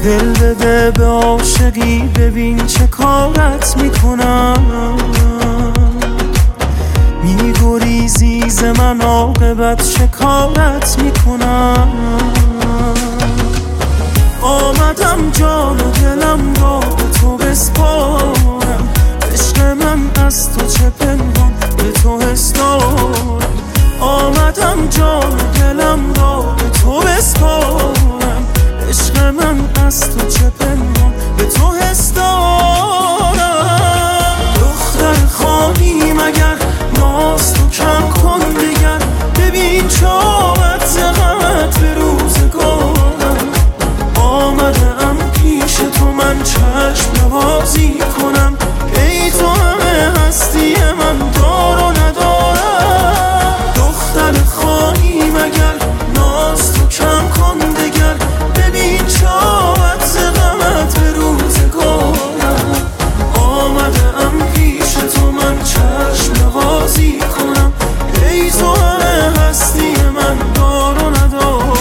دل بده به عاشقی، ببین چه کارت میکنم. میگریزی ز من، عاقبت چه کارت میکنم. آمدم جان و دلم را به تو بسپارم، عشق من از تو چه پنهان به تو حس دارم. آمدم جان و دلم را به تو بسپارم، عشق من از تو چه پنهان به تو حس دارم. دختر خواهی مگر ناز تو کم کن دیگر، ببین چاوت ز غمت به روزگارم. آمدم پیش تو من چشم نوازی کنم، ای تو همه هستی من دار و ندارم. دختر خواهی مگر ناز تو کم کن دگر، ببین چاوت ز غمت به روزگارم. آمدم پیش تو من چشم نوازی کنم، ای تو همه هستی من دار و ندارم.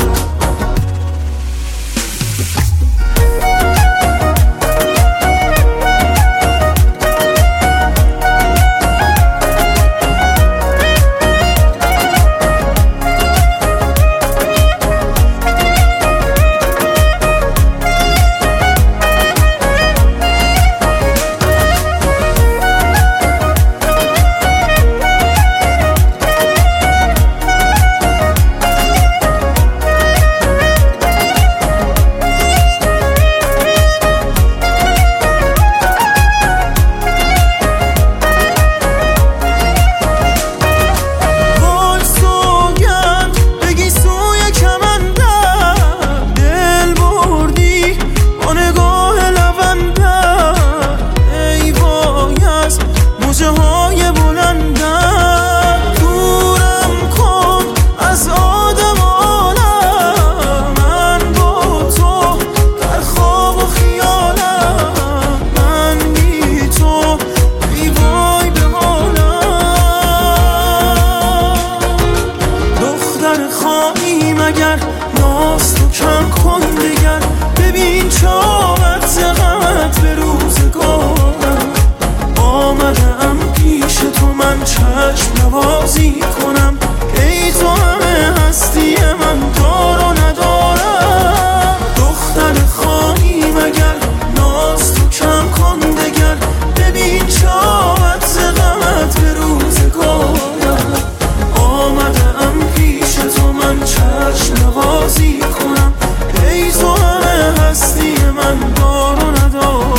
ناز تو کم کن دیگر، ببین چاوت ز غمت به روزگارم. آمدم پیش تو من چشم نوازی کنم، ای تو همه هستی من دار و ندارم. دختر خواهی مگر ناز تو کم کن دگر، ببین چاوت ز غمت به روزگارم. آمدم پیش تو من چشم نوازی کنم، ای تو همه هستی من دار و ندارم.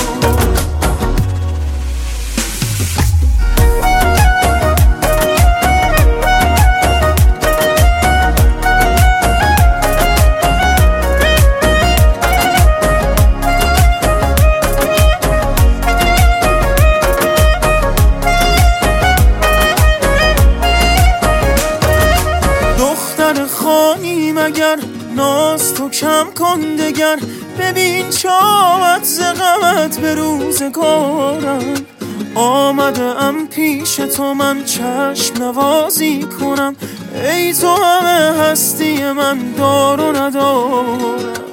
دختر خواهی مگر ناز تو کم کن دگر، ببین چاوت ز غمت به روزگارم. آمدم پیش تو من چشم نوازی کنم، ای تو همه هستی من دار و ندارم.